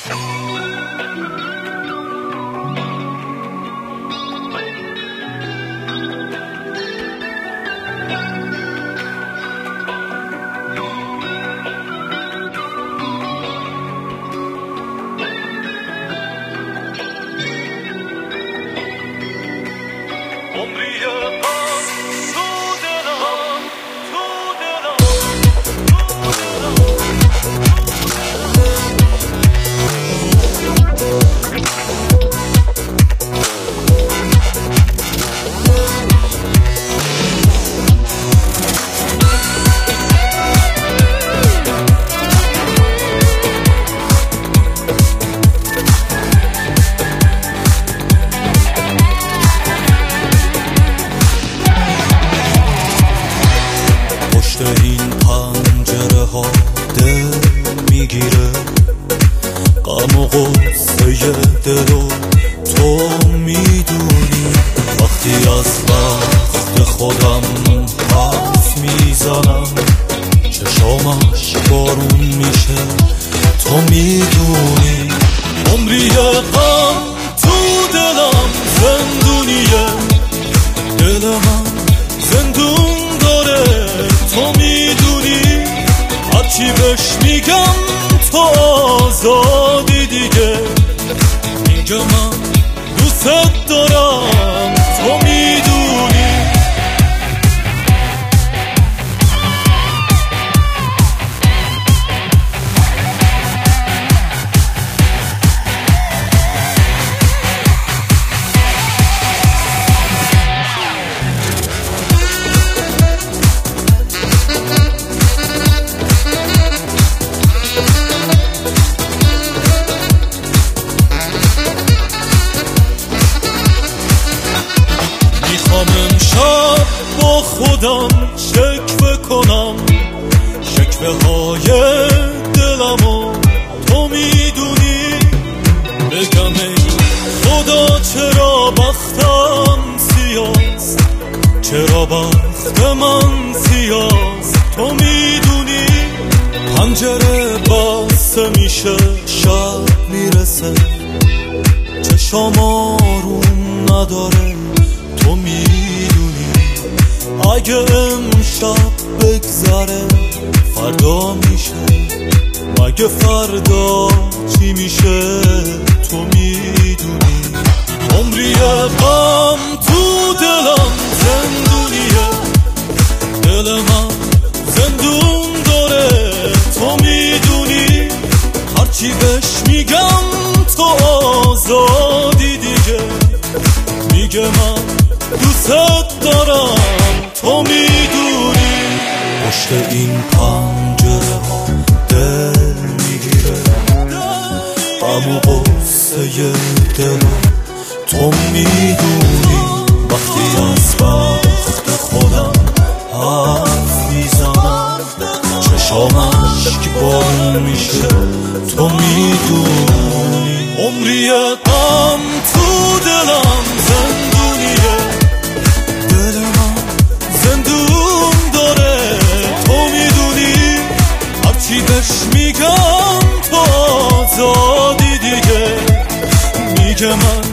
این پنجره ها دل میگیره، غم و غصه دلو تو میدونی. وقتی از وقت خودم حرف میزنم چشامش بارون میشه، تو میدونی. عمری غم تو دلم زندونیه، دل من زندون داره، تو میدونی. هرچی بهش میگم تو آزادی دیگه، میگه من دوست دارم، تو میدونی. امشب با خودم شکوه کنم، شکوه های دلمو تو میدونی. بگم ای خدا چرا بختم سیاست، چرا بخت من سیاست، تو میدونی. پنجره بسته میشه شب میرسه، چشام آروم نداره، تو میدونی. اگه امشب بگذره فردا میشه، مگه فردا چی میشه، تو میدونی. عمری غم تو دلم زندونیه، دل من زندون داره، تو میدونی. هرچی بهش میگم تو آزادی دیگه، میگه من دوست دارم، تو میدونی. پشت این پنجره ها دل میگیره، غم و غصه دل تو میدونی. وقتی از وقت خودم حرف میزنم چشامش که بارون میشه، تو میدونی. عمری غم تو دلم زندونیه، دل من زندون داره، تو میدونی. هرچی بهش میگم تو آزادی دیگه، میگه من